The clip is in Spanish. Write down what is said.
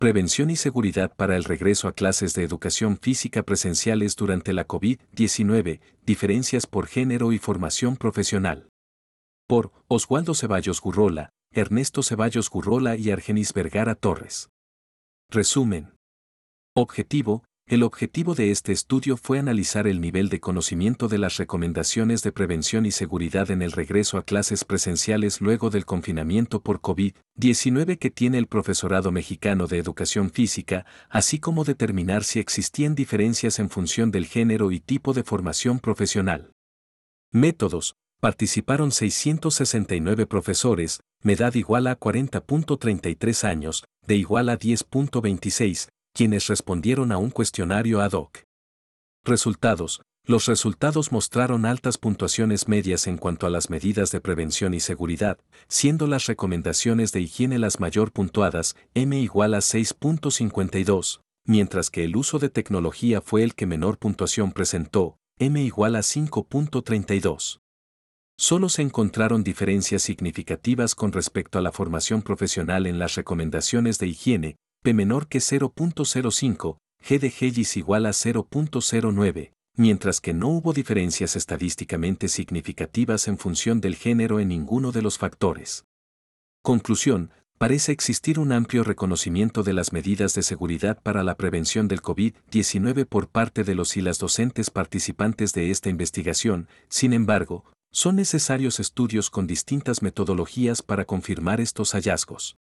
Prevención y seguridad para el regreso a clases de educación física presenciales durante la COVID-19, diferencias por género y formación profesional. Por Oswaldo Ceballos Gurrola, Ernesto Ceballos Gurrola y Argenis Vergara Torres. Resumen. Objetivo. El objetivo de este estudio fue analizar el nivel de conocimiento de las recomendaciones de prevención y seguridad en el regreso a clases presenciales luego del confinamiento por COVID-19 que tiene el profesorado mexicano de educación física, así como determinar si existían diferencias en función del género y tipo de formación profesional. Métodos. Participaron 669 profesores, edad igual a 40.33 años, de igual a 10.26, quienes respondieron a un cuestionario ad hoc. Resultados. Los resultados mostraron altas puntuaciones medias en cuanto a las medidas de prevención y seguridad, siendo las recomendaciones de higiene las mayor puntuadas, M igual a 6.52, mientras que el uso de tecnología fue el que menor puntuación presentó, M igual a 5.32. Solo se encontraron diferencias significativas con respecto a la formación profesional en las recomendaciones de higiene, P menor que 0.05, G de Hegis igual a 0.09, mientras que no hubo diferencias estadísticamente significativas en función del género en ninguno de los factores. Conclusión. Parece existir un amplio reconocimiento de las medidas de seguridad para la prevención del COVID-19 por parte de los y las docentes participantes de esta investigación, sin embargo, son necesarios estudios con distintas metodologías para confirmar estos hallazgos.